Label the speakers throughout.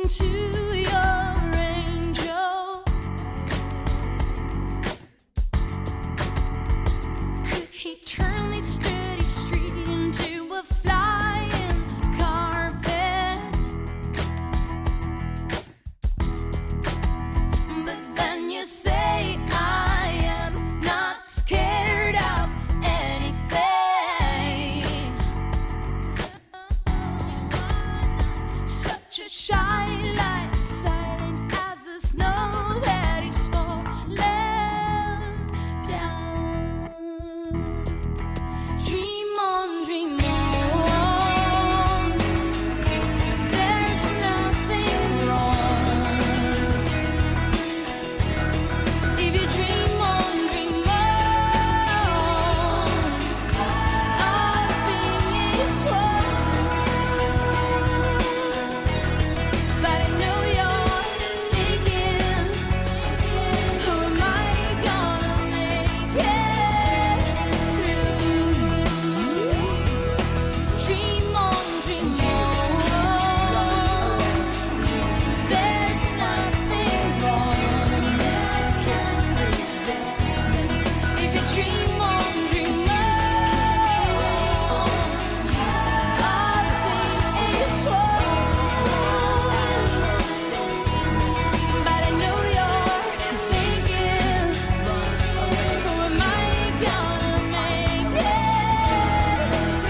Speaker 1: to your angel. Could he turn this dirty street into a flying carpet? But then you say I am not scared of anything. Such a shy light, silent as the snow that is falling down. Dream on, dream on. There's nothing wrong if you dream on, dream on. All being is worth. But I know you're thinking, who am I gonna make it through? Dream on, dream on. There's nothing wrong if you dream on, dream on. All is worth. But I know you're thinking, who am I gonna make it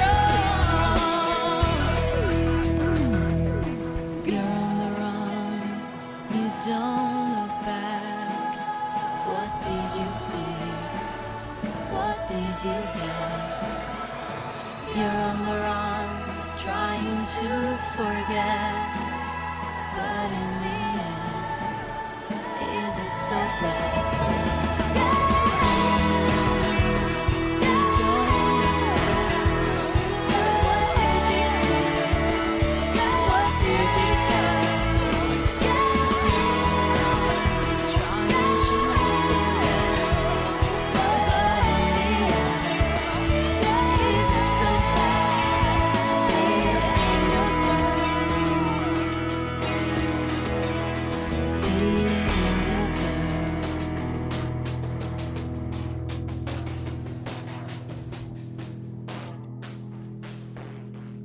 Speaker 1: through? You're on the run, you don't look back. What did you see? What did you get? You're on the run, trying to forget. But in the end, is it so bad?